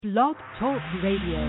Blog Talk Radio.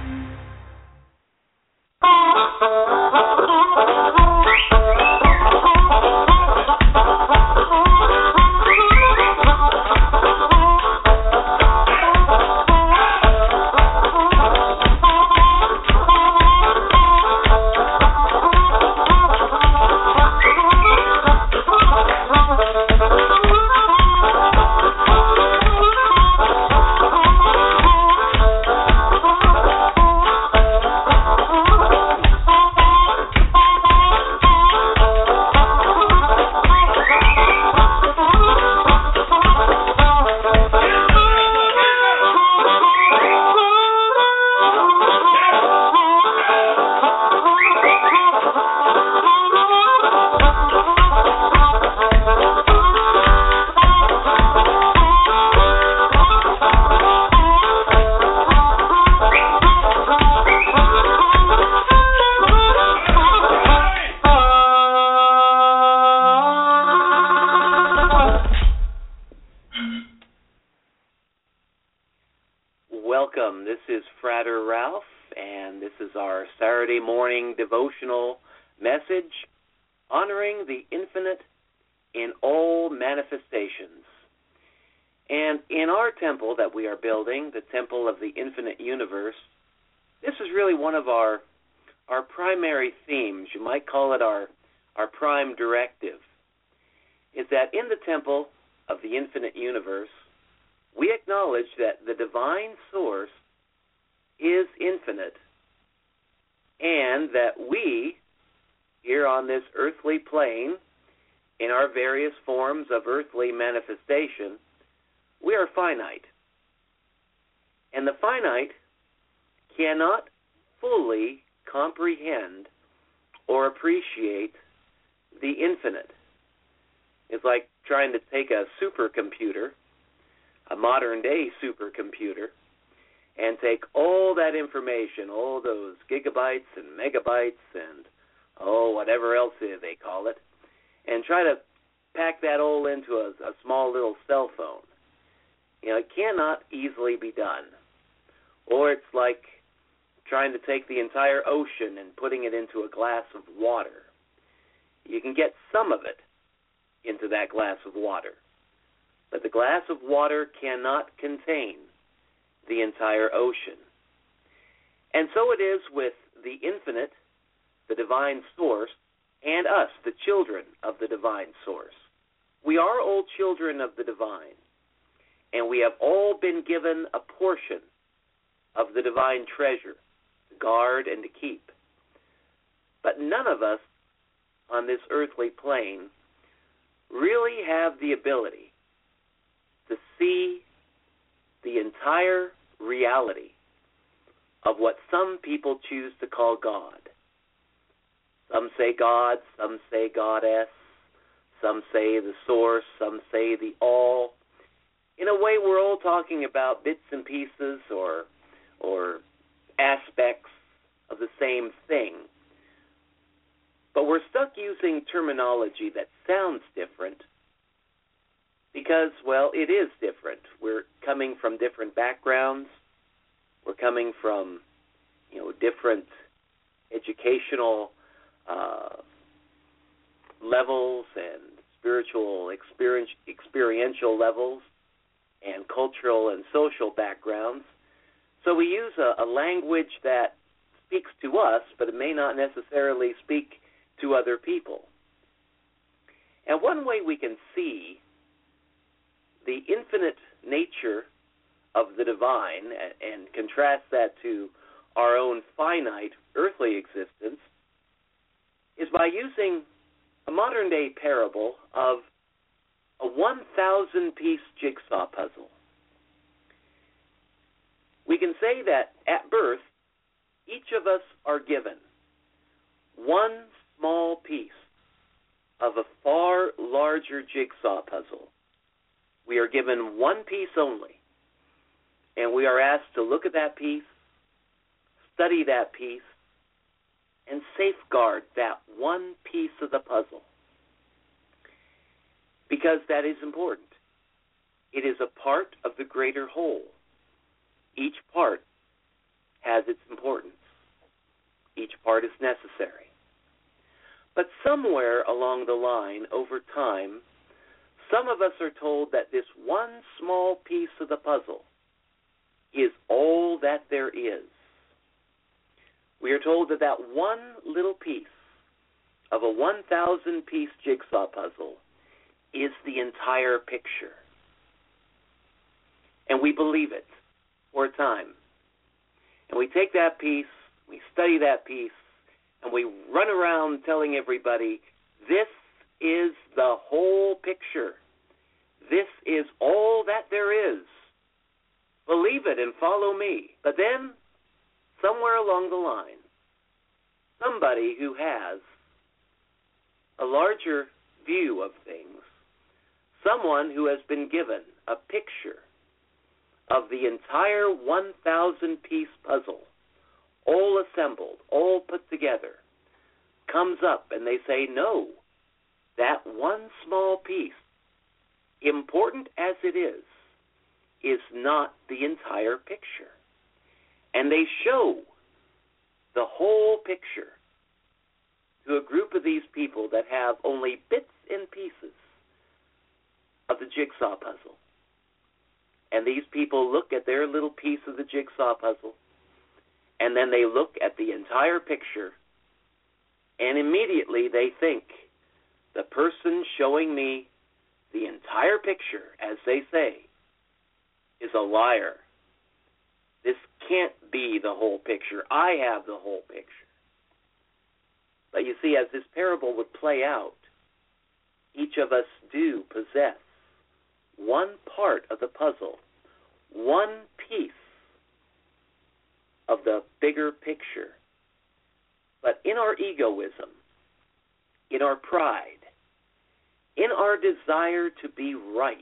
Welcome. This is Frater Ralph, and this is our Saturday morning devotional message honoring the infinite in all manifestations. And in our temple that we are building, the Temple of the Infinite Universe, this is really one of our primary themes. You might call it our prime directive, is that in the Temple of the Infinite Universe, we acknowledge that the divine source is infinite and that we, here on this earthly plane, in our various forms of earthly manifestation, we are finite. And the finite cannot fully comprehend or appreciate the infinite. It's like trying to take a supercomputer, a modern-day supercomputer, and take all that information, all those gigabytes and megabytes and, whatever else they call it, and try to pack that all into a small little cell phone. It cannot easily be done. Or it's like trying to take the entire ocean and putting it into a glass of water. You can get some of it into that glass of water, but the glass of water cannot contain the entire ocean. And so it is with the infinite, the divine source, and us, the children of the divine source. We are all children of the divine, and we have all been given a portion of the divine treasure to guard and to keep. But none of us on this earthly plane really have the ability to see the entire reality of what some people choose to call God. Some say God, some say Goddess, some say the source, some say the all. In a way, we're all talking about bits and pieces or aspects of the same thing. But we're stuck using terminology that sounds different because, it is different. We're coming from different backgrounds. We're coming from, different educational levels and spiritual experiential levels and cultural and social backgrounds. So we use a language that speaks to us, but it may not necessarily speak to other people. And one way we can see the infinite nature of the divine and contrast that to our own finite earthly existence is by using a modern-day parable of a 1,000-piece jigsaw puzzle. We can say that at birth, each of us are given one small piece of a far larger jigsaw puzzle. We are given one piece only, and we are asked to look at that piece, study that piece, and safeguard that one piece of the puzzle, because that is important. It is a part of the greater whole. Each part has its importance. Each part is necessary. But somewhere along the line, over time, some of us are told that this one small piece of the puzzle is all that there is. We are told that that one little piece of a 1,000-piece jigsaw puzzle is the entire picture. And we believe it for a time. And we take that piece, we study that piece, and we run around telling everybody, this is the whole picture. This is all that there is. Believe it and follow me. But then, somewhere along the line, somebody who has a larger view of things, someone who has been given a picture of the entire 1,000-piece puzzle, all assembled, all put together, comes up and they say, no, that one small piece, important as it is not the entire picture. And they show the whole picture to a group of these people that have only bits and pieces of the jigsaw puzzle. And these people look at their little piece of the jigsaw puzzle, and then they look at the entire picture, and immediately they think, the person showing me the entire picture, as they say, is a liar. This can't be the whole picture. I have the whole picture. But you see, as this parable would play out, each of us do possess one part of the puzzle, one piece of the bigger picture. But in our egoism, in our pride, in our desire to be right,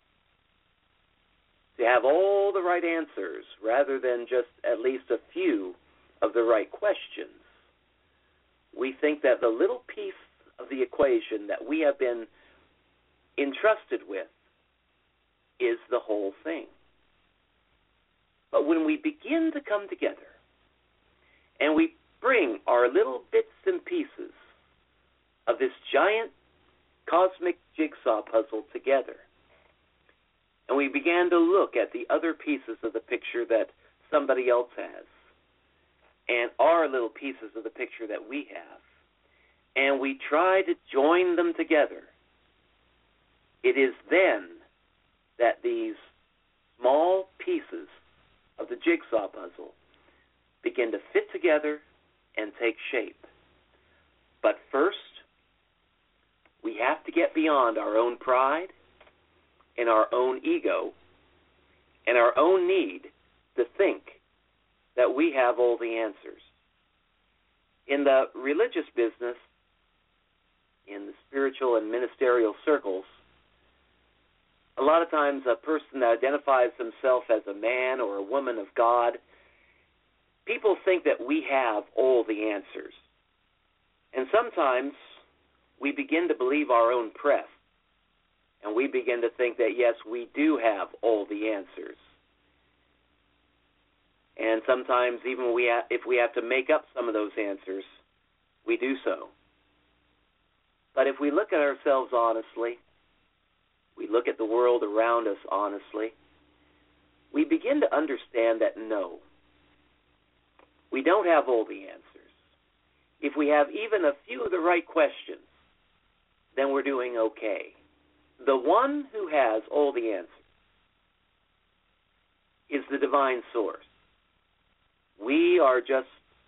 to have all the right answers rather than just at least a few of the right questions, we think that the little piece of the equation that we have been entrusted with is the whole thing. But when we begin to come together and we bring our little bits and pieces of this giant cosmic jigsaw puzzle together, and we began to look at the other pieces of the picture that somebody else has, and our little pieces of the picture that we have, and we try to join them together, it is then that these small pieces of the jigsaw puzzle begin to fit together and take shape. But first, we have to get beyond our own pride and our own ego and our own need to think that we have all the answers. In the religious business, in the spiritual and ministerial circles, a lot of times a person that identifies himself as a man or a woman of God, people think that we have all the answers. And sometimes we begin to believe our own press, and we begin to think that, yes, we do have all the answers. And sometimes even if we have to make up some of those answers, we do so. But if we look at ourselves honestly, we look at the world around us honestly, we begin to understand that no, we don't have all the answers. If we have even a few of the right questions, then we're doing okay. The one who has all the answers is the divine source. We are just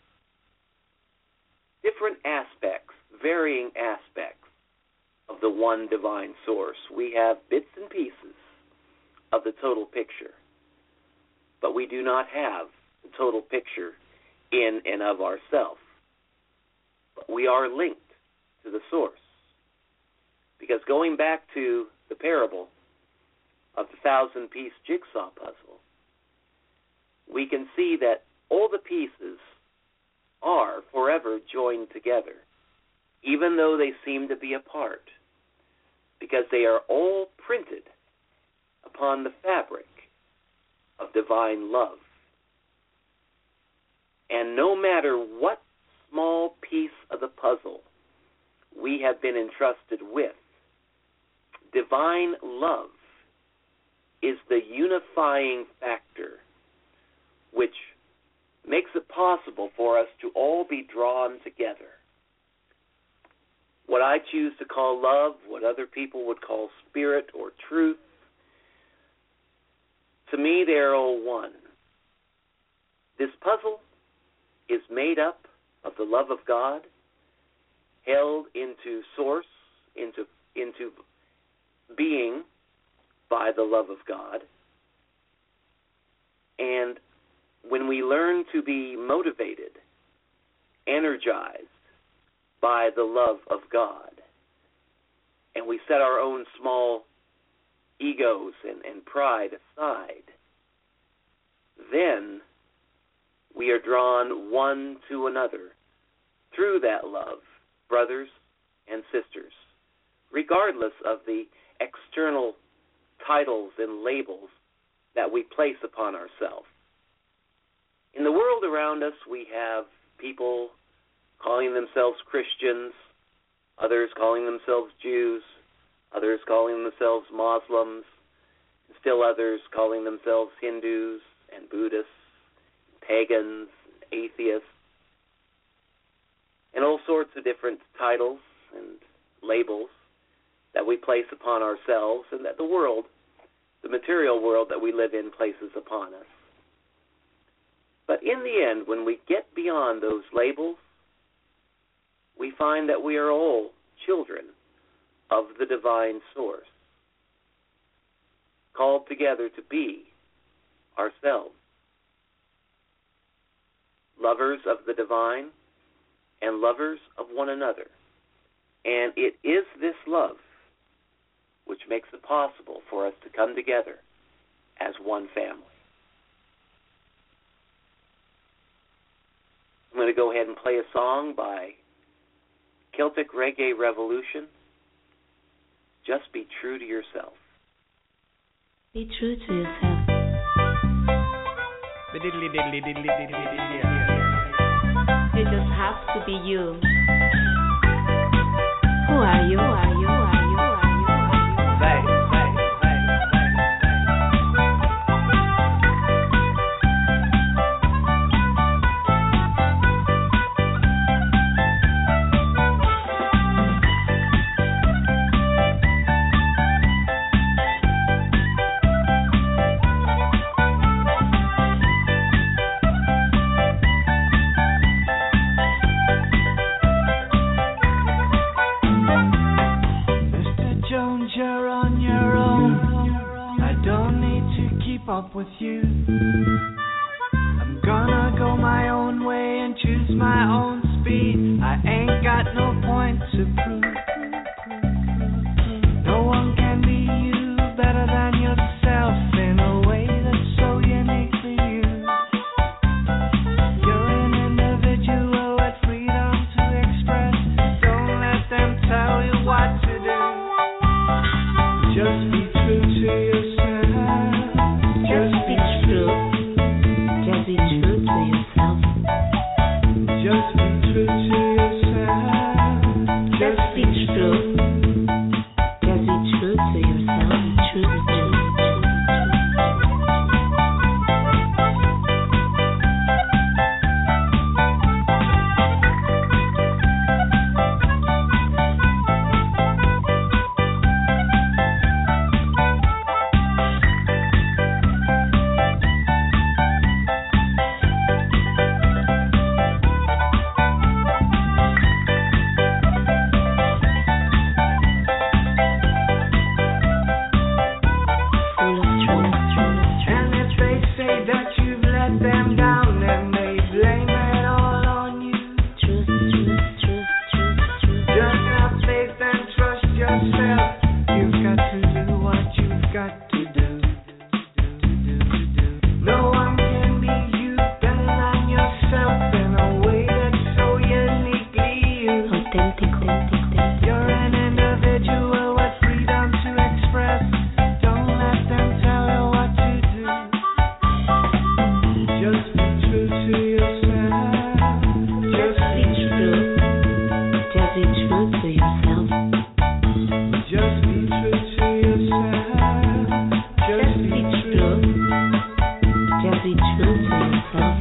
different aspects, varying aspects of the one divine source. We have bits and pieces of the total picture, but we do not have the total picture in and of ourselves. But we are linked to the source. Because going back to the parable of the 1,000-piece jigsaw puzzle, we can see that all the pieces are forever joined together, even though they seem to be apart, because they are all printed upon the fabric of divine love And no matter what small piece of the puzzle we have been entrusted with, divine love is the unifying factor which makes it possible for us to all be drawn together. What I choose to call love, what other people would call spirit or truth, to me they are all one. This puzzle is made up of the love of God, held into source, into being by the love of God. And when we learn to be motivated, energized by the love of God, and we set our own small egos and pride aside, then we are drawn one to another through that love, brothers and sisters, regardless of the external titles and labels that we place upon ourselves. In the world around us, we have people calling themselves Christians, others calling themselves Jews, others calling themselves Muslims, still others calling themselves Hindus and Buddhists, pagans, atheists, and all sorts of different titles and labels that we place upon ourselves and that the world, the material world that we live in, places upon us. But in the end, when we get beyond those labels, we find that we are all children of the divine source, called together to be ourselves, lovers of the divine and lovers of one another. And it is this love which makes it possible for us to come together as one family. I'm going to go ahead and play a song by Celtic Reggae Revolution, Just Be True to Yourself. Be true to yourself. You just have to be you. Who are you? Who are you? Who are you? Who are you? Who are you? Up with you. I'm gonna go my own way and choose my own speed. I ain't got no point to prove. No one can be you better than yourself in a way that's so uniquely you. You're an individual with freedom to express. Don't let them tell you what to do. Just be true to yourself. Just be true. Just be true to yourself. Just be true to yourself. Just be true. Just be true to yourself. True. Just true to yourself.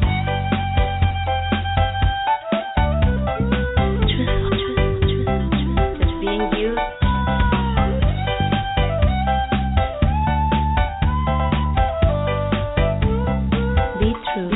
Just being you. Be true.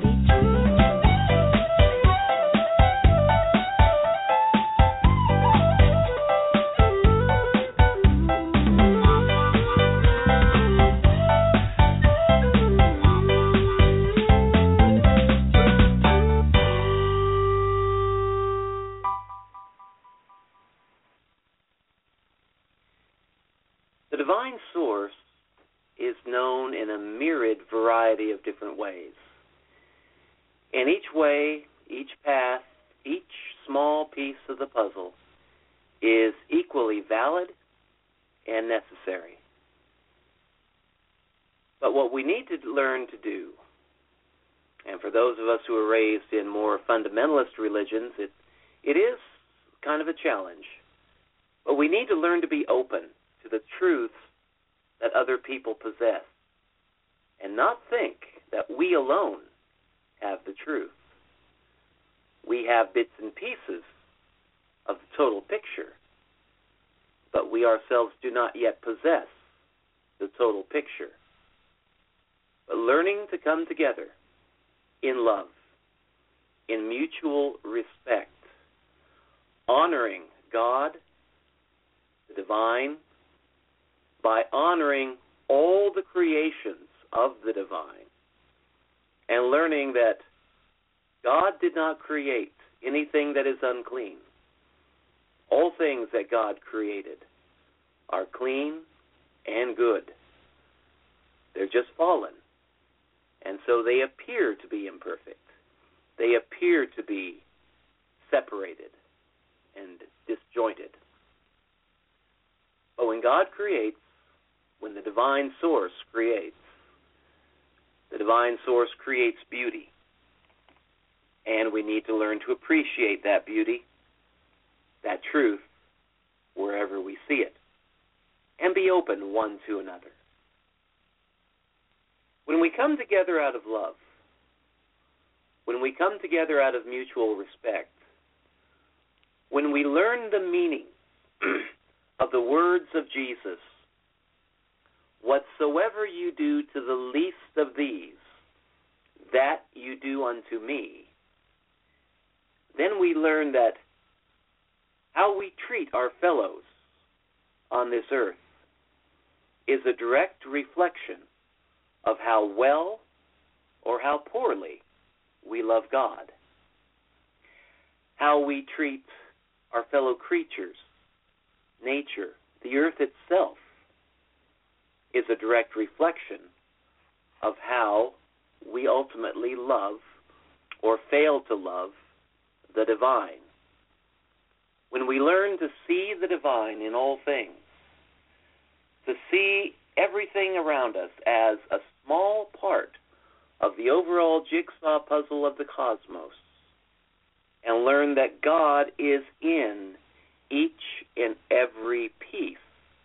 The divine source is known in a myriad variety of different ways. In each way, each path, each small piece of the puzzle is equally valid and necessary. But what we need to learn to do, and for those of us who are raised in more fundamentalist religions, it is kind of a challenge. But we need to learn to be open to the truths that other people possess and not think that we alone have the truth. We have bits and pieces of the total picture, but we ourselves do not yet possess the total picture. But learning to come together in love, in mutual respect, honoring God, the divine, by honoring all the creations of the divine, and learning that God did not create anything that is unclean. All things that God created are clean and good. They're just fallen, and so they appear to be imperfect. They appear to be separated and disjointed. But when God creates, when the divine source creates, the divine source creates beauty. And we need to learn to appreciate that beauty, that truth, wherever we see it, and be open one to another. When we come together out of love, when we come together out of mutual respect, when we learn the meaning of the words of Jesus, whatsoever you do to the least of these, that you do unto me, then we learn that how we treat our fellows on this earth is a direct reflection of how well or how poorly we love God. How we treat our fellow creatures, nature, the earth itself, is a direct reflection of how we ultimately love or fail to love the divine. When we learn to see the divine in all things, to see everything around us as a small part of the overall jigsaw puzzle of the cosmos, and learn that God is in each and every piece,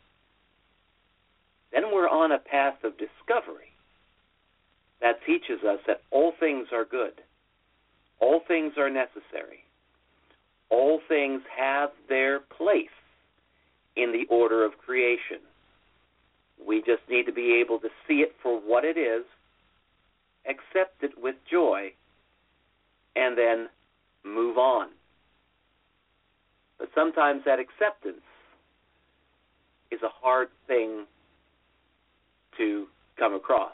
then we're on a path of discovery that teaches us that all things are good, all things are necessary, all things have their place in the order of creation. We just need to be able to see it for what it is, accept it with joy, and then move on. But sometimes that acceptance is a hard thing to come across.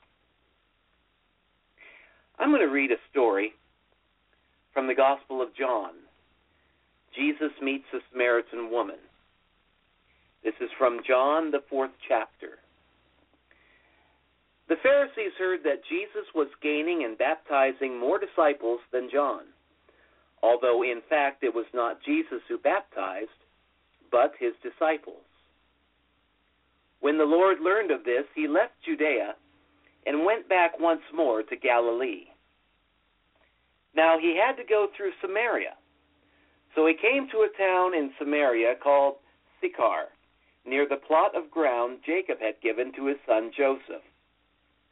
I'm going to read a story from the Gospel of John. Jesus meets a Samaritan woman. This is from John, the 4th chapter. The Pharisees heard that Jesus was gaining and baptizing more disciples than John, although in fact it was not Jesus who baptized, but his disciples. When the Lord learned of this, he left Judea and went back once more to Galilee. Now he had to go through Samaria. So he came to a town in Samaria called Sychar, near the plot of ground Jacob had given to his son Joseph.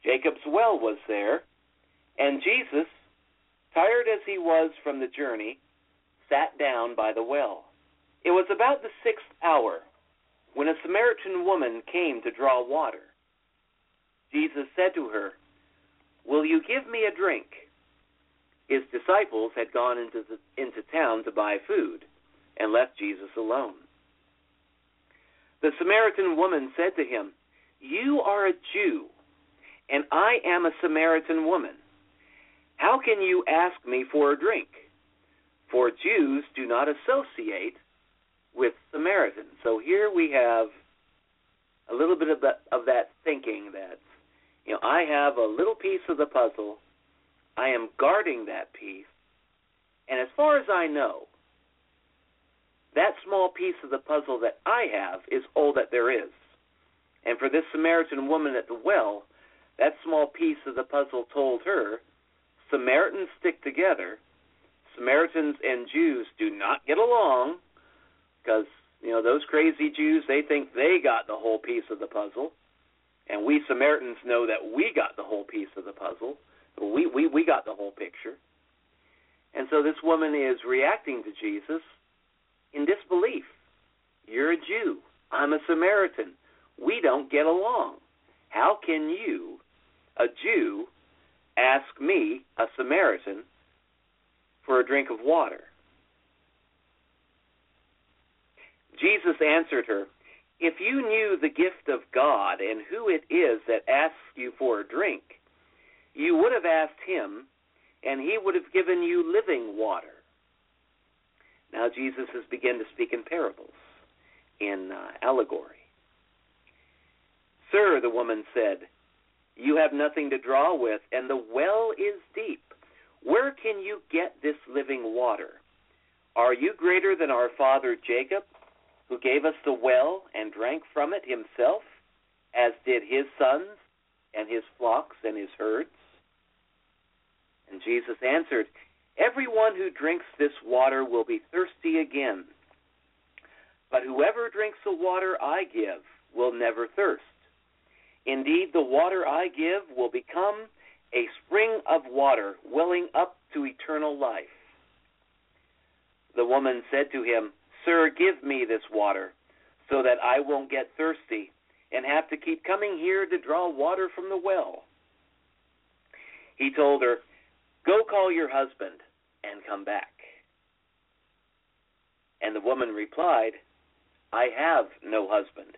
Jacob's well was there, and Jesus, tired as he was from the journey, sat down by the well. It was about the 6th hour when a Samaritan woman came to draw water. Jesus said to her, "Will you give me a drink?" His disciples had gone into town to buy food and left Jesus alone. The Samaritan woman said to him, "You are a Jew, and I am a Samaritan woman. How can you ask me for a drink?" For Jews do not associate with Samaritans. So here we have a little bit of that thinking that, I have a little piece of the puzzle. I am guarding that piece. And as far as I know, that small piece of the puzzle that I have is all that there is. And for this Samaritan woman at the well, that small piece of the puzzle told her, Samaritans stick together. Samaritans and Jews do not get along because, those crazy Jews, they think they got the whole piece of the puzzle. And we Samaritans know that we got the whole piece of the puzzle. We got the whole picture. And so this woman is reacting to Jesus in disbelief. You're a Jew. I'm a Samaritan. We don't get along. How can you, a Jew, ask me, a Samaritan, for a drink of water? Jesus answered her, "If you knew the gift of God and who it is that asks you for a drink, you would have asked him, and he would have given you living water." Now Jesus has begun to speak in parables, in allegory. "Sir," the woman said, "you have nothing to draw with, and the well is deep. Where can you get this living water? Are you greater than our father Jacob, who gave us the well and drank from it himself, as did his sons and his flocks and his herds?" And Jesus answered, "Everyone who drinks this water will be thirsty again. But whoever drinks the water I give will never thirst. Indeed, the water I give will become a spring of water welling up to eternal life." The woman said to him, "Sir, give me this water so that I won't get thirsty and have to keep coming here to draw water from the well." He told her, "Go call your husband and come back." And the woman replied, "I have no husband."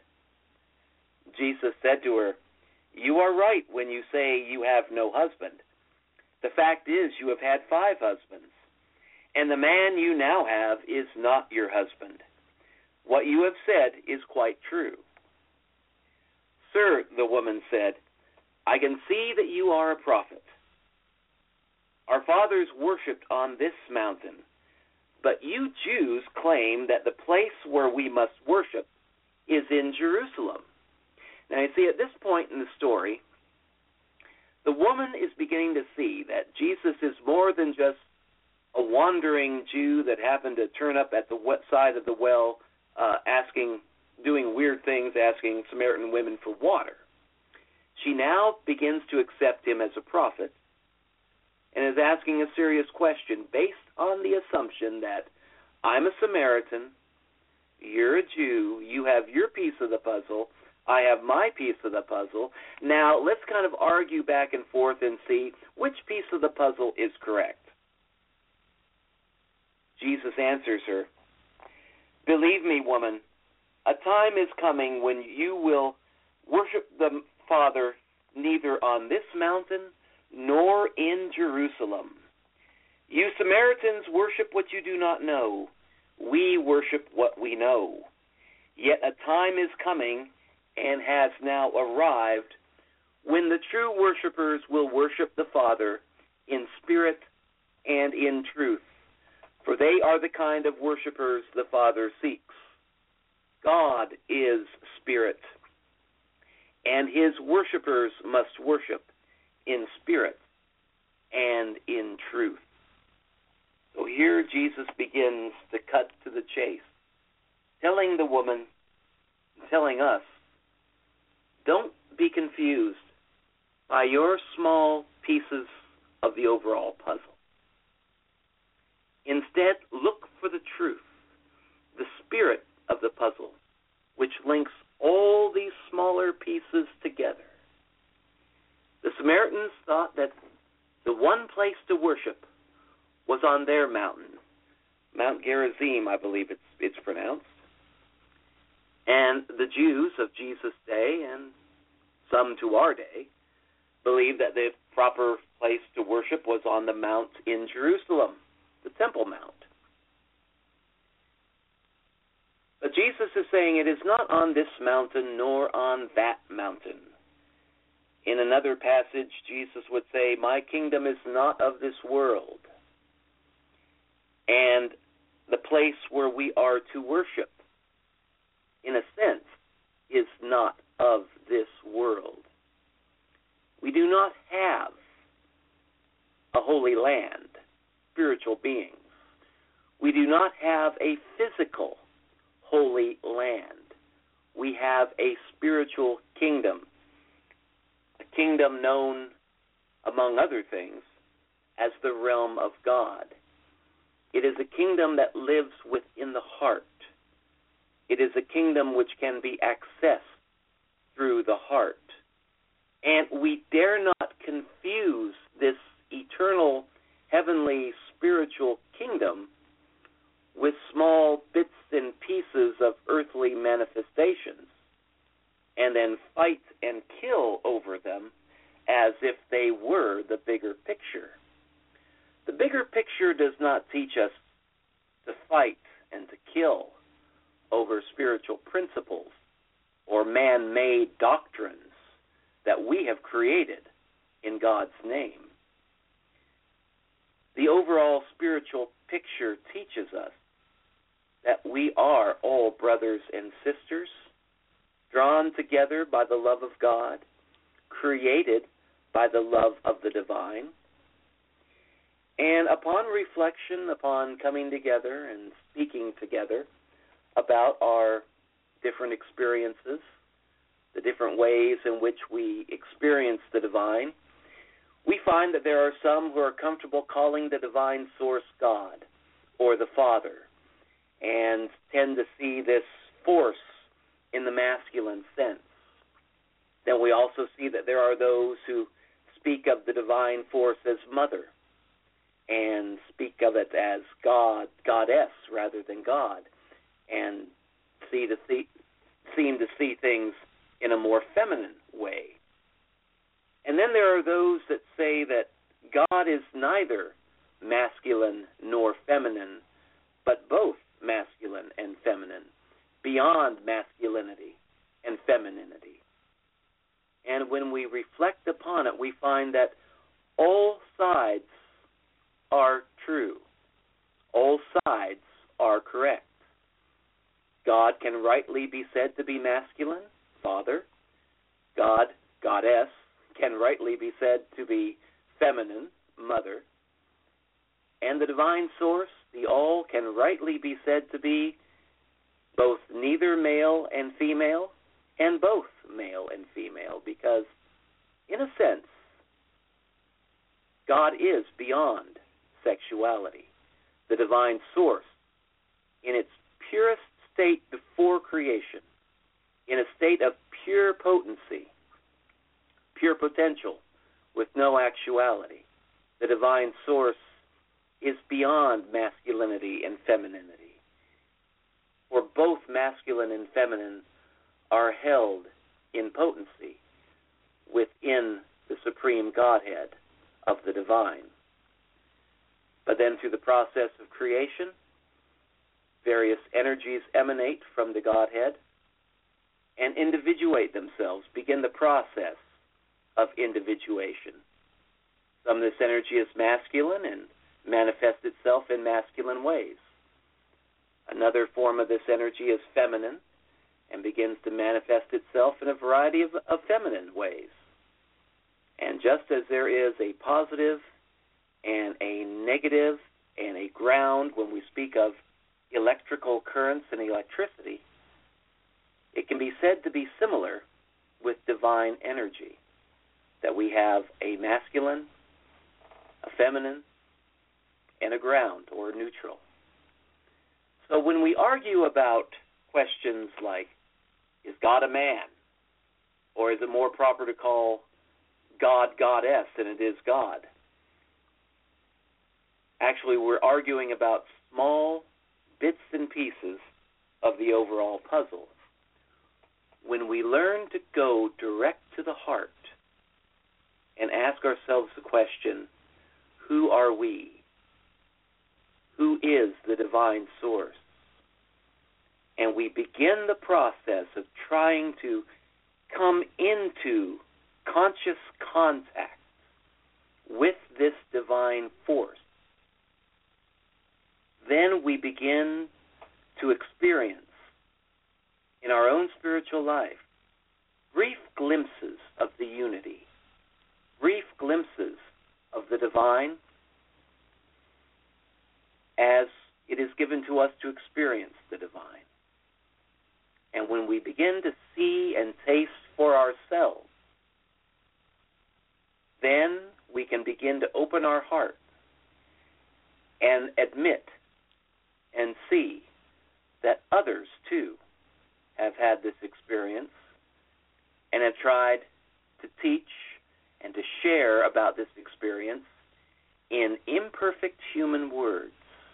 Jesus said to her, "You are right when you say you have no husband. The fact is you have had 5 husbands, and the man you now have is not your husband. What you have said is quite true." "Sir," the woman said, "I can see that you are a prophet. Our fathers worshipped on this mountain, but you Jews claim that the place where we must worship is in Jerusalem." Now, you see, at this point in the story, the woman is beginning to see that Jesus is more than just a wandering Jew that happened to turn up at the side of the well, doing weird things, asking Samaritan women for water. She now begins to accept him as a prophet and is asking a serious question based on the assumption that I'm a Samaritan, you're a Jew, you have your piece of the puzzle, I have my piece of the puzzle. Now, let's kind of argue back and forth and see which piece of the puzzle is correct. Jesus answers her, "Believe me, woman, a time is coming when you will worship the Father neither on this mountain nor in Jerusalem. You Samaritans worship what you do not know. We worship what we know. Yet a time is coming and has now arrived when the true worshipers will worship the Father in spirit and in truth, for they are the kind of worshipers the Father seeks. God is spirit, and his worshipers must worship in spirit and in truth." So here Jesus begins to cut to the chase, telling the woman, telling us, don't be confused. by your small pieces of the overall puzzle. Instead, look for the truth, the spirit of the puzzle, which links all these smaller pieces together. The Samaritans thought that the one place to worship was on their mountain, Mount Gerizim, I believe it's pronounced. And the Jews of Jesus' day, and some to our day, believed that the proper place to worship was on the mount in Jerusalem, the Temple Mount. But Jesus is saying it is not on this mountain nor on that mountain. In another passage, Jesus would say, "My kingdom is not of this world." And the place where we are to worship, in a sense, is not of this world. We do not have a holy land, spiritual beings. We do not have a physical holy land. We have a spiritual kingdom, a kingdom known, among other things, as the realm of God. It is a kingdom that lives within the heart. It is a kingdom which can be accessed through the heart. And we dare not confuse this eternal, heavenly, spiritual kingdom with small bits and pieces of earthly manifestations and then fight and kill over them as if they were the bigger picture. The bigger picture does not teach us to fight and to kill over spiritual principles or man-made doctrines that we have created in God's name. The overall spiritual picture teaches us that we are all brothers and sisters, drawn together by the love of God, created by the love of the divine. And upon reflection, upon coming together and speaking together about our different experiences, the different ways in which we experience the divine, we find that there are some who are comfortable calling the divine source God or the Father, and tend to see this force in the masculine sense. Then we also see that there are those who speak of the divine force as mother, and speak of it as God, goddess, rather than God, and seem to see things in a more feminine way. And then there are those that say that God is neither masculine nor feminine, but both masculine and feminine, beyond masculinity and femininity. And when we reflect upon it, we find that all sides are true. All sides are correct. God can rightly be said to be masculine, Father. God, goddess, can rightly be said to be feminine, Mother. And the divine source, the all, can rightly be said to be both neither male and female, and both male and female, because, in a sense, God is beyond sexuality. The divine source, in its purest state before creation, in a state of pure potency, pure potential, with no actuality, the divine source is beyond masculinity and femininity. For both masculine and feminine are held in potency within the supreme Godhead of the divine. But then through the process of creation, various energies emanate from the Godhead and individuate themselves, begin the process of individuation. Some of this energy is masculine and manifests itself in masculine ways. Another form of this energy is feminine and begins to manifest itself in a variety of feminine ways. And just as there is a positive and a negative and a ground when we speak of electrical currents and electricity, it can be said to be similar with divine energy. that we have a masculine, a feminine, and a ground or neutral. So when we argue about questions like, is God a man? Or is it more proper to call God goddess than it is God? Actually, we're arguing about small bits and pieces of the overall puzzle. When we learn to go direct to the heart and ask ourselves the question, who are we? Who is the divine source? And we begin the process of trying to come into conscious contact with this divine force. Then we begin to experience in our own spiritual life brief glimpses of the unity, brief glimpses of the divine as it is given to us to experience the divine. And when we begin to see and taste for ourselves, then we can begin to open our heart and admit and see that others, too, have had this experience and have tried to teach and to share about this experience in imperfect human words.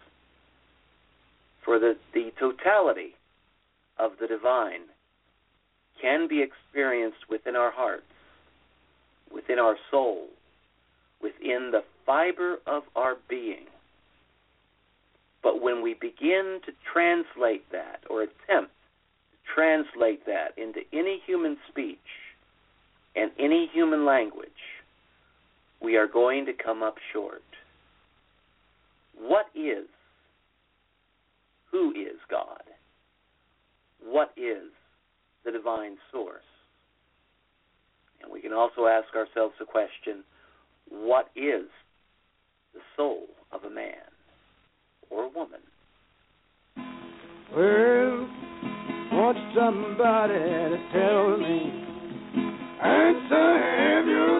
For the totality of the divine can be experienced within our hearts, within our soul, within the fiber of our being. But when we begin to translate that or attempt to translate that into any human speech and any human language, we are going to come up short. What is? Who is God? What is the divine source? And we can also ask ourselves the question, what is the soul of a man or a woman? Well, want somebody to tell me. Answer if you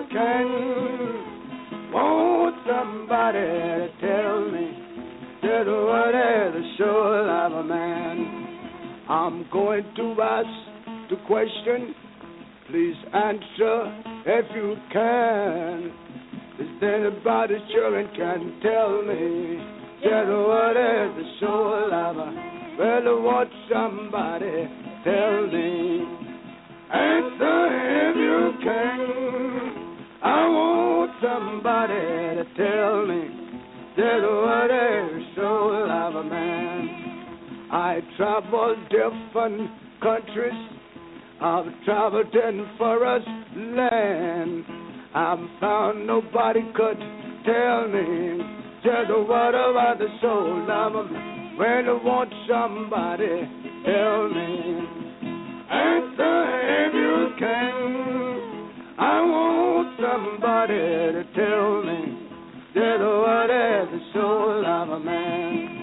can. Want somebody to tell me that what is the soul of a man? I'm going to ask the question. Please answer if you can. Is there anybody sure and can tell me that what is the soul of a man? Well, I want somebody tell me. Answer if you can. I want somebody to tell me that what is the soul of a man. I traveled different countries. I've traveled in forest land. I've found nobody could tell me just what about the soul of a man. When I want somebody tell me. Answer if you can. I want somebody to tell me that what is the soul of a man.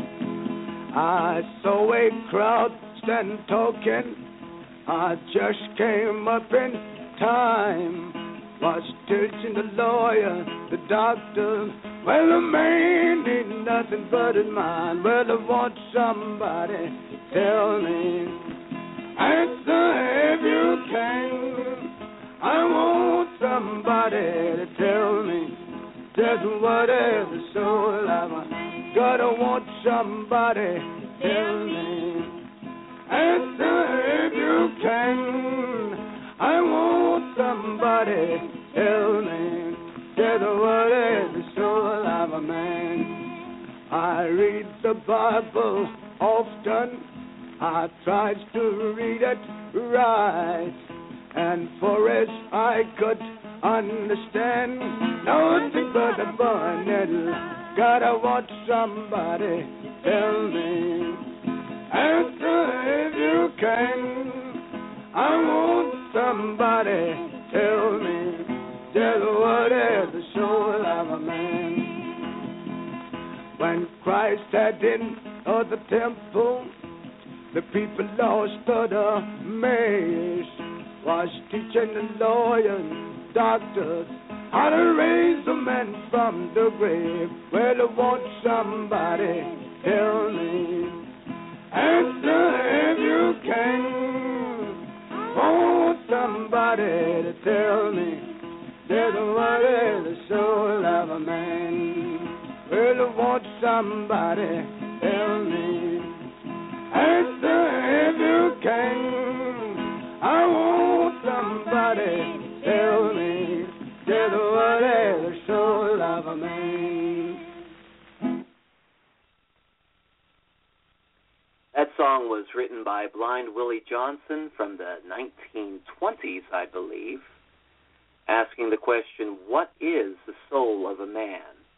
I saw a crowd stand talking. I just came up in time. Was teaching the lawyer, the doctor. Well, the man ain't nothing but his mind. Well, I want somebody to tell me. Answer if you can. I want somebody to tell me just what is the soul of a man. God, I want somebody to tell me. Answer if you can. I want somebody to tell me that what is the soul of a man. I read the Bible often. I try to read it right, and for as I could understand, nothing but a burning. God, I want somebody to tell me. Answer if you can. I want somebody to tell me just what is the soul of a man. When Christ had in the temple, the people lost the maze. Was teaching the lawyer, doctors how to raise a man from the grave. Well, won't somebody tell me? Answer if you can. Won't somebody to tell me? There's a word in the soul of a man. Well, won't somebody tell me? Answer if you can. I want somebody tell me. There's a word in the soul of a man. That song was written by Blind Willie Johnson from the 1920s, I believe, asking the question, what is the soul of a man?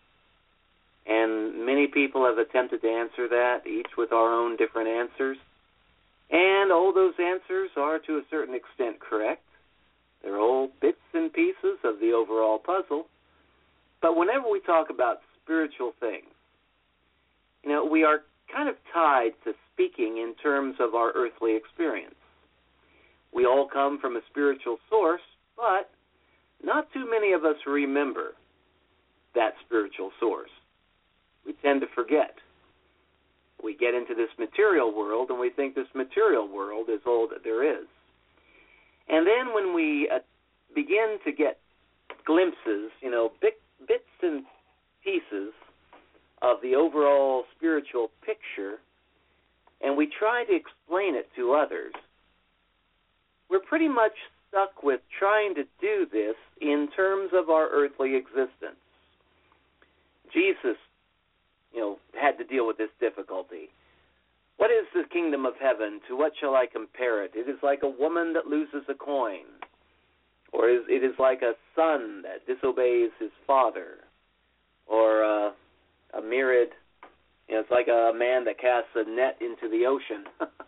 And many people have attempted to answer that, each with our own different answers. And all those answers are to a certain extent correct. They're all bits and pieces of the overall puzzle. But whenever we talk about spiritual things, we are kind of tied to speaking in terms of our earthly experience. We all come from a spiritual source, but not too many of us remember that spiritual source. We tend to forget. We get into this material world, and we think this material world is all that there is. And then when we begin to get glimpses, bits and pieces of the overall spiritual picture, and we try to explain it to others, we're pretty much stuck with trying to do this in terms of our earthly existence. Jesus, had to deal with this difficulty. What is the kingdom of heaven? To what shall I compare it? It is like a woman that loses a coin, or it is like a son that disobeys his father, or a myriad. It's like a man that casts a net into the ocean.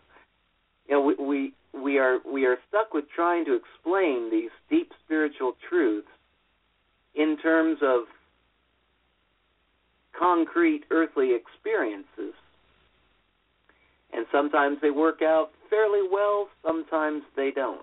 We are stuck with trying to explain these deep spiritual truths in terms of concrete earthly experiences. And sometimes they work out fairly well, sometimes they don't.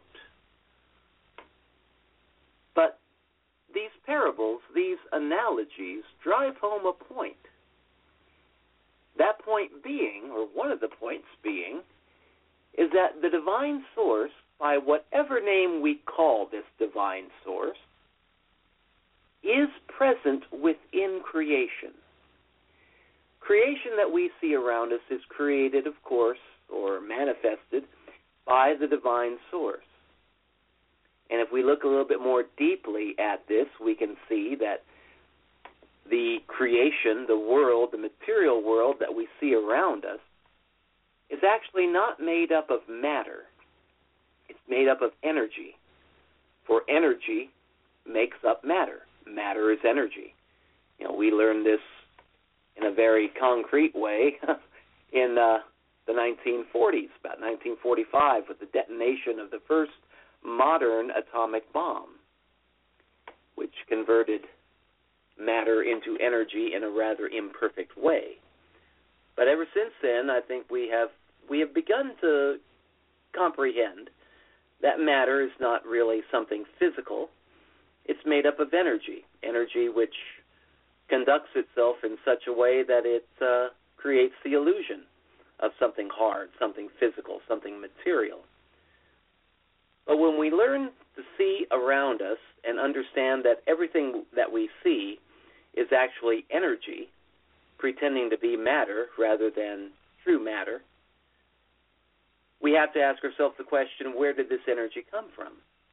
But these parables, these analogies, drive home a point. That point being, or one of the points being, is that the divine source, by whatever name we call this divine source, is present within creation. Creation that we see around us is created, of course, or manifested by the divine source. And if we look a little bit more deeply at this, we can see that the creation, the world, the material world that we see around us is actually not made up of matter. It's made up of energy. For energy makes up matter. Matter is energy. We learned this in a very concrete way in the 1940s, about 1945, with the detonation of the first modern atomic bomb, which converted matter into energy in a rather imperfect way. But ever since then, I think we have begun to comprehend that matter is not really something physical. It's made up of energy which conducts itself in such a way that it creates the illusion of something hard, something physical, something material. But when we learn to see around us and understand that everything that we see is actually energy, pretending to be matter rather than true matter, we have to ask ourselves the question, where did this energy come from?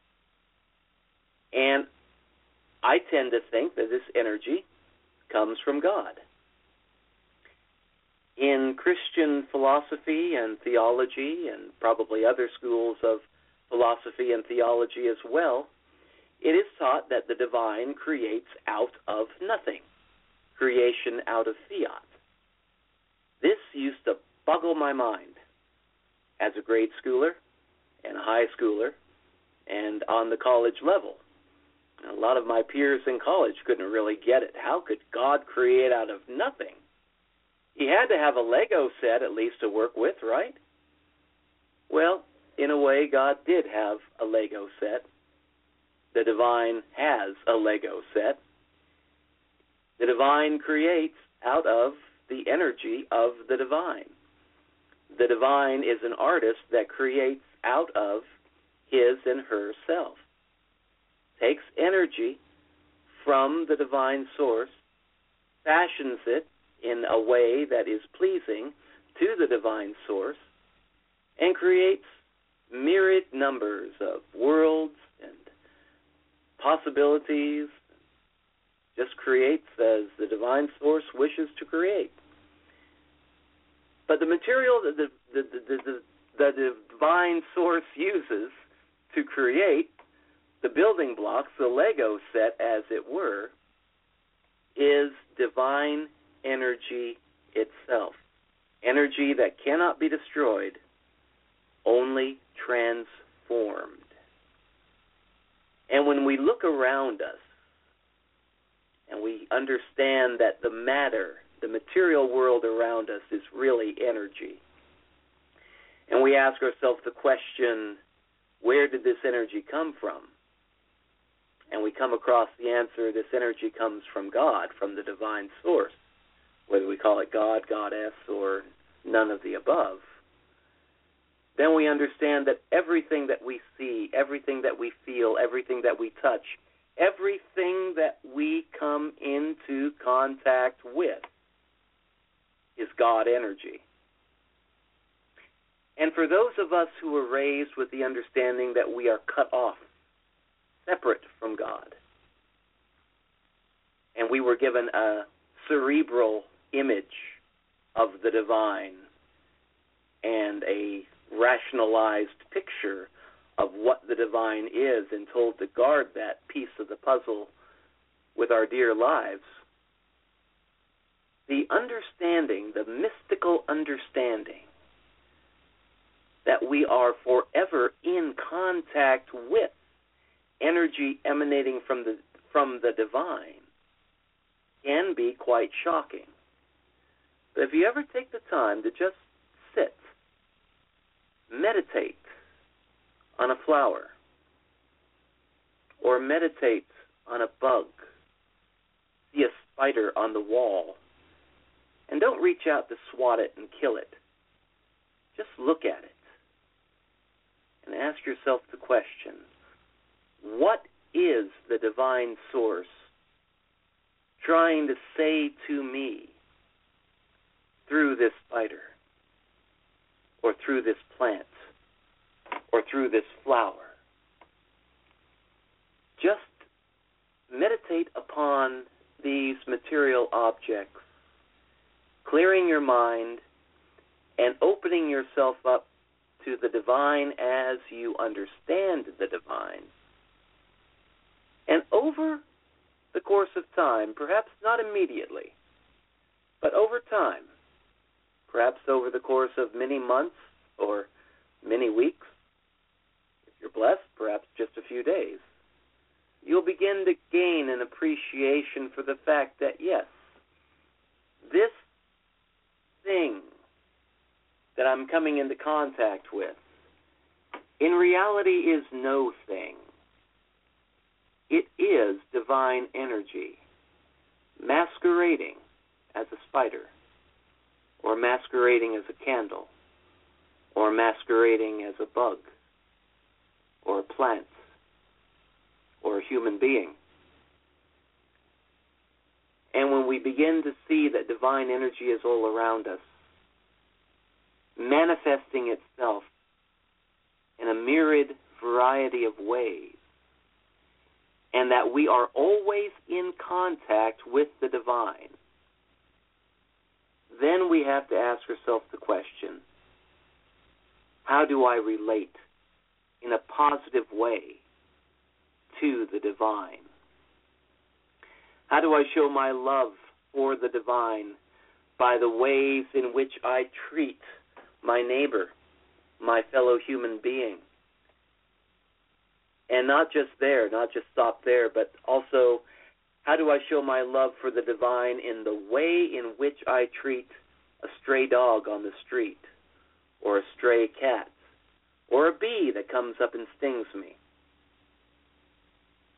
And I tend to think that this energy comes from God. In Christian philosophy and theology, and probably other schools of philosophy and theology as well, it is taught that the divine creates out of nothing, creation out of fiat. This used to boggle my mind as a grade schooler and a high schooler and on the college level. A lot of my peers in college couldn't really get it. How could God create out of nothing? He had to have a Lego set at least to work with, right? Well, in a way, God did have a Lego set. the divine has a Lego set. The divine creates out of the energy of the divine. The divine is an artist that creates out of his and her self. Takes energy from the divine source, fashions it in a way that is pleasing to the divine source, and creates myriad numbers of worlds and possibilities. Just creates as the divine source wishes to create. But the material that the divine source uses to create the building blocks, the Lego set as it were, is divine energy itself. Energy that cannot be destroyed, only transformed. And when we look around us and we understand that the matter, the material world around us is really energy, and we ask ourselves the question, where did this energy come from? And we come across the answer, this energy comes from God, from the divine source, whether we call it God, Goddess, or none of the above. Then we understand that everything that we see, everything that we feel, everything that we touch, everything that we come into contact with is God energy. And for those of us who were raised with the understanding that we are cut off, separate from God, and we were given a cerebral image of the divine and a rationalized picture of what the divine is and told to guard that piece of the puzzle with our dear lives, the understanding, the mystical understanding that we are forever in contact with energy emanating from the divine can be quite shocking. But if you ever take the time to just sit, meditate on a flower, or meditate on a bug, see a spider on the wall, and don't reach out to swat it and kill it. Just look at it and ask yourself the question, what is the divine source trying to say to me through this spider, or through this plant, or through this flower? Just meditate upon these material objects, clearing your mind and opening yourself up to the divine as you understand the divine. And over the course of time, perhaps not immediately, but over time, perhaps over the course of many months or many weeks, if you're blessed, perhaps just a few days, you'll begin to gain an appreciation for the fact that, yes, this thing that I'm coming into contact with in reality is no thing. It is divine energy masquerading as a spider, or masquerading as a candle, or masquerading as a bug, or a plant, or a human being. And when we begin to see that divine energy is all around us, manifesting itself in a myriad variety of ways, and that we are always in contact with the divine, then we have to ask ourselves the question, how do I relate in a positive way to the divine? How do I show my love for the divine by the ways in which I treat my neighbor, my fellow human being? And not just there, not just stop there, but also how do I show my love for the divine in the way in which I treat a stray dog on the street, or a stray cat, or a bee that comes up and stings me?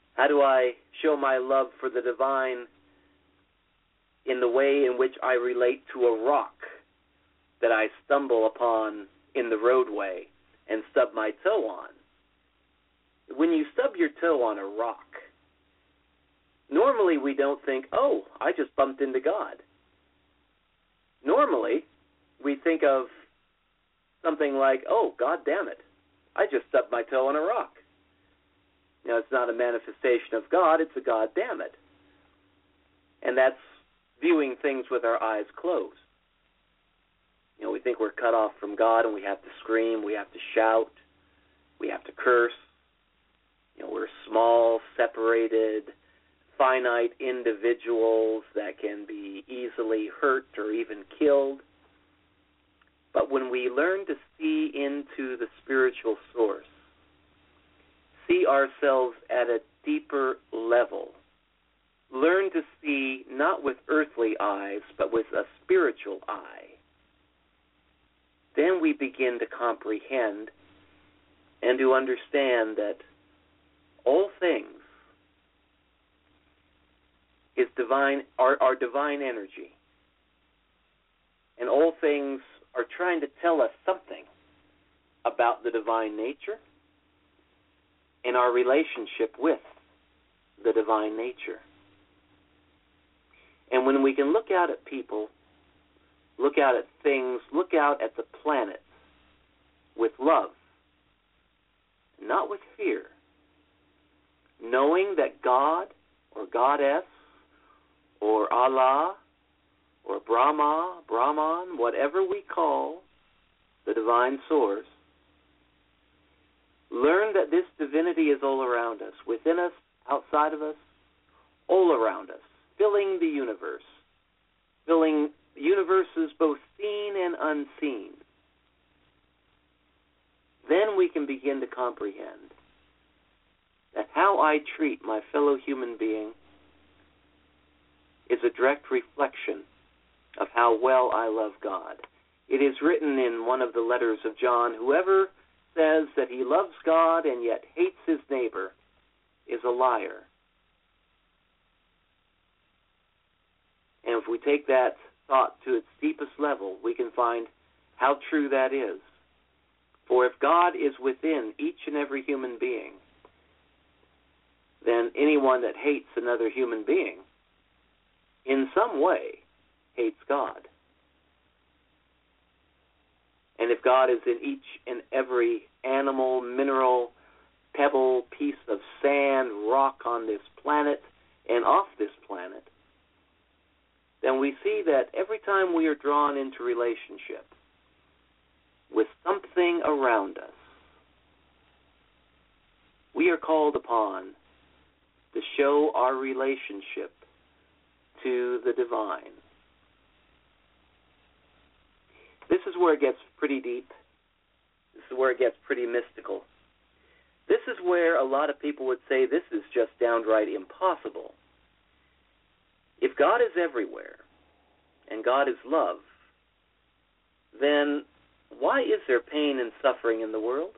How do I show my love for the divine in the way in which I relate to a rock that I stumble upon in the roadway and stub my toe on? When you stub your toe on a rock, normally we don't think, oh, I just bumped into God. Normally, we think of something like, oh, God damn it, I just stubbed my toe on a rock. Now, it's not a manifestation of God, it's a God damn it. And that's viewing things with our eyes closed. You know, we think we're cut off from God and we have to scream, we have to shout, we have to curse. You know, we're small, separated, finite individuals that can be easily hurt or even killed. But when we learn to see into the spiritual source, see ourselves at a deeper level, learn to see not with earthly eyes, but with a spiritual eye, then we begin to comprehend and to understand that all things is divine, are divine energy. And all things are trying to tell us something about the divine nature and our relationship with the divine nature. And when we can look out at people, look out at things, look out at the planet with love, not with fear, knowing that God or Goddess or Allah or Brahma, Brahman, whatever we call the divine source, learn that this divinity is all around us, within us, outside of us, all around us, filling the universe, filling universes both seen and unseen. Then we can begin to comprehend that how I treat my fellow human being is a direct reflection of how well I love God. It is written in one of the letters of John, whoever says that he loves God and yet hates his neighbor is a liar. And if we take that thought to its deepest level, we can find how true that is. For if God is within each and every human being, then anyone that hates another human being in some way hates God. And if God is in each and every animal, mineral, pebble, piece of sand, rock on this planet and off this planet, then we see that every time we are drawn into relationship with something around us, we are called upon to show our relationship to the divine. This is where it gets pretty deep. This is where it gets pretty mystical. This is where a lot of people would say this is just downright impossible. If God is everywhere and God is love, then why is there pain and suffering in the world?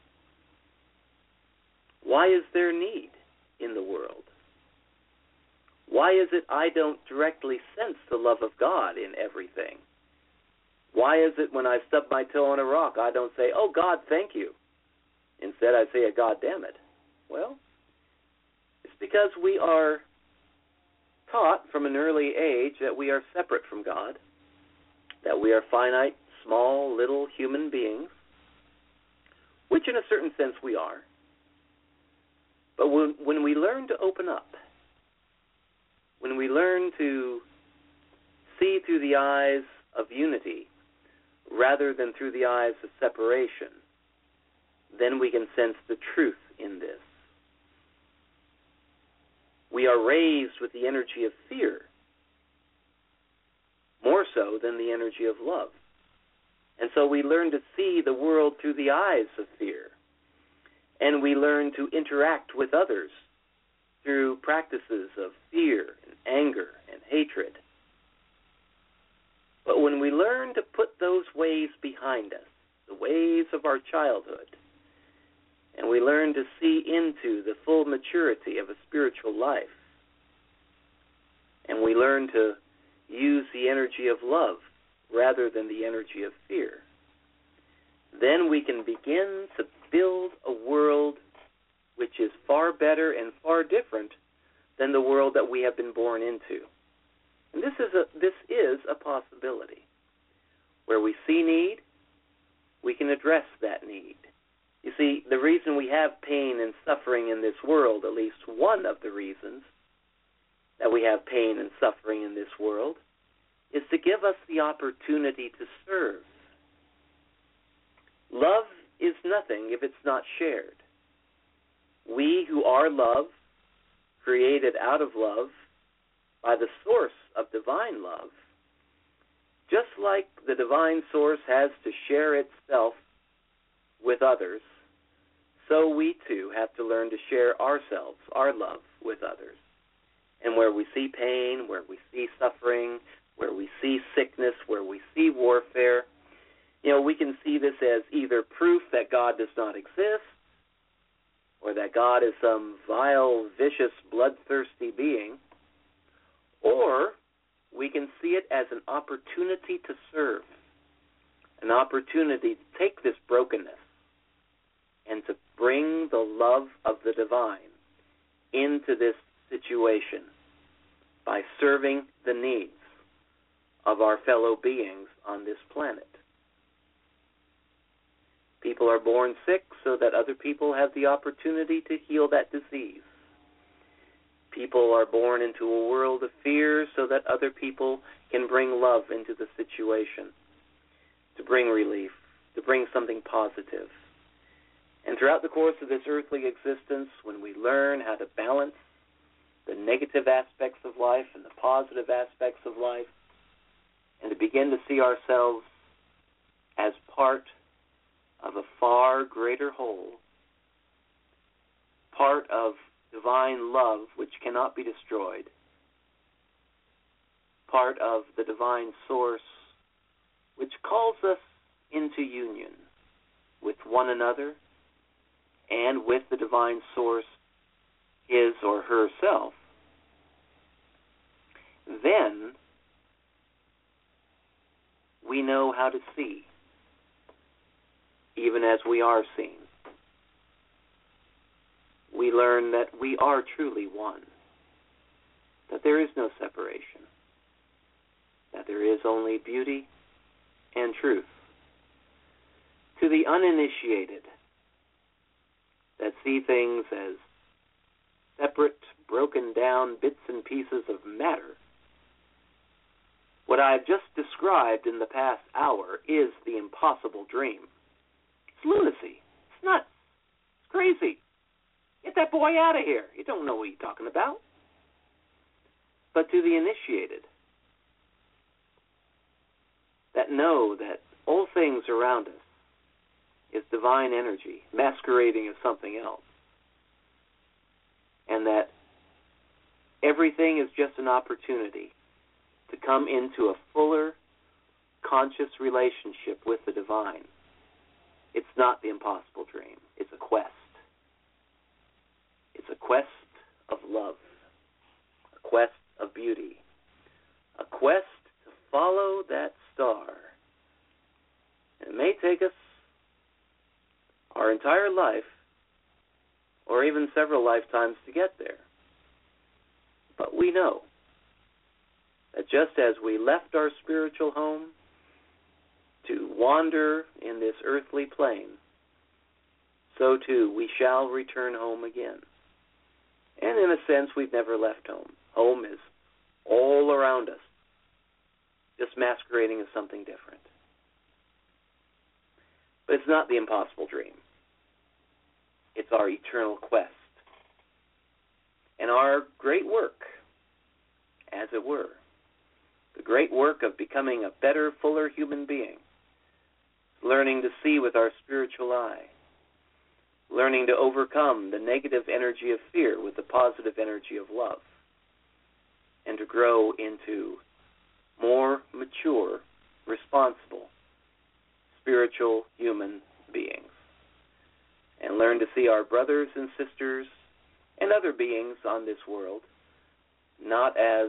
Why is there need in the world? Why is it I don't directly sense the love of God in everything? Why is it when I stub my toe on a rock, I don't say, oh, God, thank you. Instead, I say, God damn it. Well, it's because we are taught from an early age that we are separate from God, that we are finite, small, little human beings, which in a certain sense we are. But when we learn to open up, when we learn to see through the eyes of unity rather than through the eyes of separation, then we can sense the truth in this. We are raised with the energy of fear, more so than the energy of love. And so we learn to see the world through the eyes of fear. And we learn to interact with others through practices of fear and anger and hatred. But when we learn to put those ways behind us, the ways of our childhood, and we learn to see into the full maturity of a spiritual life, and we learn to use the energy of love rather than the energy of fear, then we can begin to build a world which is far better and far different than the world that we have been born into. And this is a possibility. Where we see need, we can address that need. You see, the reason we have pain and suffering in this world, at least one of the reasons that we have pain and suffering in this world, is to give us the opportunity to serve. Love is nothing if it's not shared. We who are love, created out of love, by the source of divine love, just like the divine source has to share itself with others, so we too have to learn to share ourselves, our love, with others. And where we see pain, where we see suffering, where we see sickness, where we see warfare, we can see this as either proof that God does not exist, or that God is some vile, vicious, bloodthirsty being, or we can see it as an opportunity to serve, an opportunity to take this brokenness and to bring the love of the divine into this situation by serving the needs of our fellow beings on this planet. People are born sick so that other people have the opportunity to heal that disease. People are born into a world of fear so that other people can bring love into the situation, to bring relief, to bring something positive. And throughout the course of this earthly existence, when we learn how to balance the negative aspects of life and the positive aspects of life, and to begin to see ourselves as part of a far greater whole, part of divine love which cannot be destroyed, part of the divine source which calls us into union with one another and with the divine source, his or herself, then we know how to see, even as we are seen. We learn that we are truly one, that there is no separation, that there is only beauty and truth. To the uninitiated that see things as separate, broken down bits and pieces of matter, what I have just described in the past hour is the impossible dream. It's lunacy. It's nuts. It's crazy. Get that boy out of here. You don't know what you're talking about. But to the initiated, that know that all things around us is divine energy masquerading as something else, and that everything is just an opportunity to come into a fuller conscious relationship with the divine. It's not the impossible dream. It's a quest. It's a quest of love, a quest of beauty, a quest to follow that star. It may take us our entire life, or even several lifetimes to get there. But we know that just as we left our spiritual home to wander in this earthly plane, so too we shall return home again. And in a sense, we've never left home. Home is all around us, just masquerading as something different. But it's not the impossible dream. It's our eternal quest. And our great work, as it were, the great work of becoming a better, fuller human being, learning to see with our spiritual eye, learning to overcome the negative energy of fear with the positive energy of love, and to grow into more mature, responsible, spiritual human beings. And learn to see our brothers and sisters and other beings on this world not as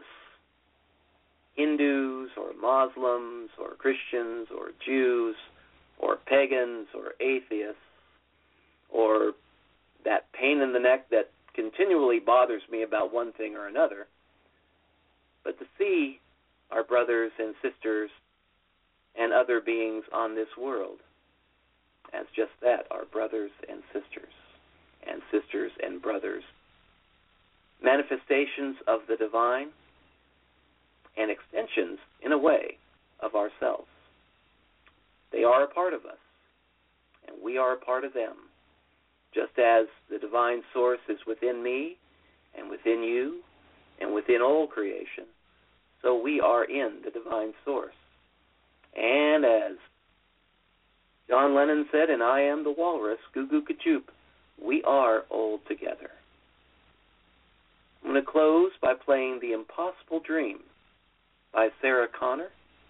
Hindus or Muslims or Christians or Jews or pagans or atheists, or that pain in the neck that continually bothers me about one thing or another, but to see our brothers and sisters and other beings on this world as just that, our brothers and sisters and brothers, manifestations of the divine and extensions, in a way, of ourselves. They are a part of us, and we are a part of them. Just as the divine source is within me and within you and within all creation, so we are in the divine source. And as John Lennon said, and I am the walrus, goo goo kachoop, we are all together. I'm going to close by playing The Impossible Dream by Sarah Connor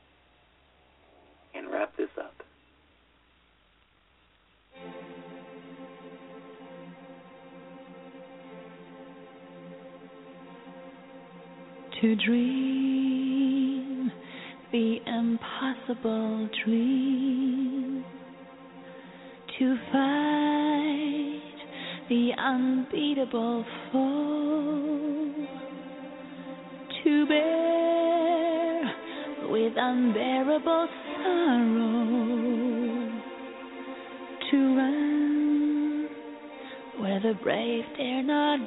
and wrap this up. To dream the impossible dream, to fight the unbeatable foe, to bear with unbearable sorrow, to run where the brave dare not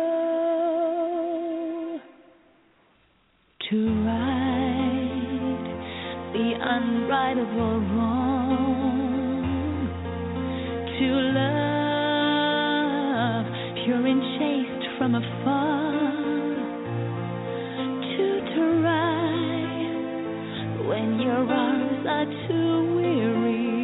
go, to right the unrightable wrong, to love pure and chaste from afar, to try when your arms are too weary,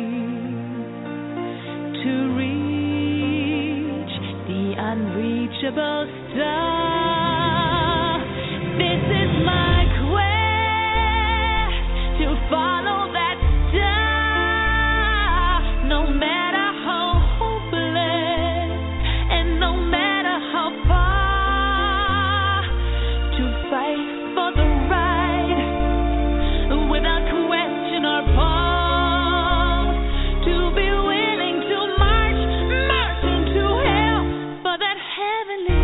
to reach the unreachable star. This is my quest, to follow that star, no matter how hopeless and no matter how far, to fight for the right without question or pause, to be willing to march into hell for that heavenly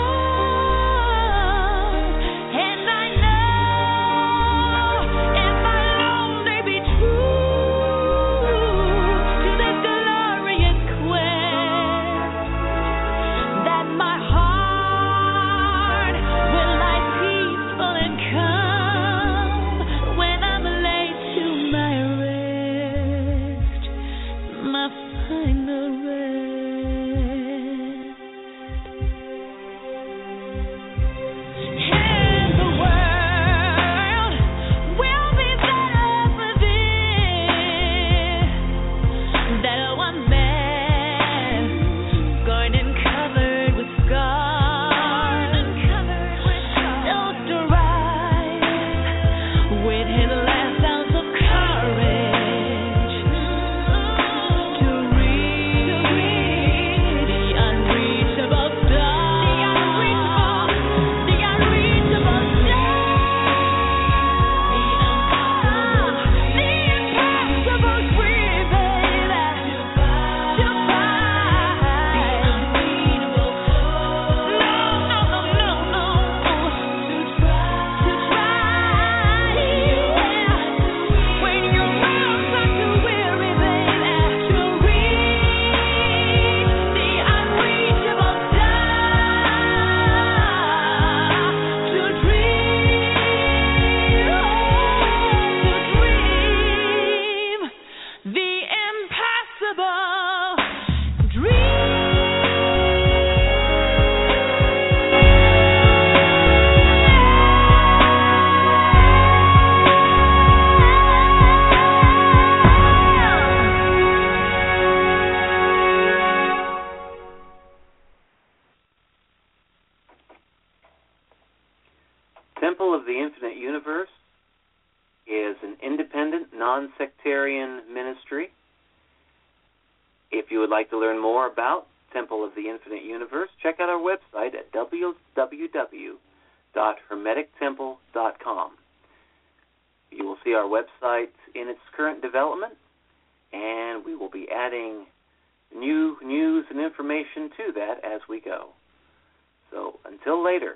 cause. And I know if I only be true to this glorious quest, that my heart will lie peaceful and calm when I'm laid to my rest, my final rest. And the world will be better for this, that one man scorned and covered with scars, still strives with his last ounce of courage to reach the unreachable star, the unreachable star, the impossible dream, baby, to find no, to try when your arms are too weary, baby, to reach the unreachable star, to dream the impossible Temple of the Infinite Universe is an independent, non-sectarian ministry. If you would like to learn more about Temple of the Infinite Universe, check out our website at www.hermetictemple.com. You will see our website in its current development, and we will be adding new news and information to that as we go. So until later,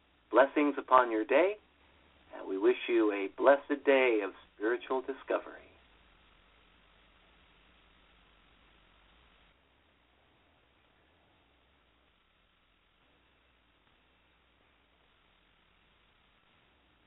blessings upon your day, and we wish you a blessed day of spiritual discovery.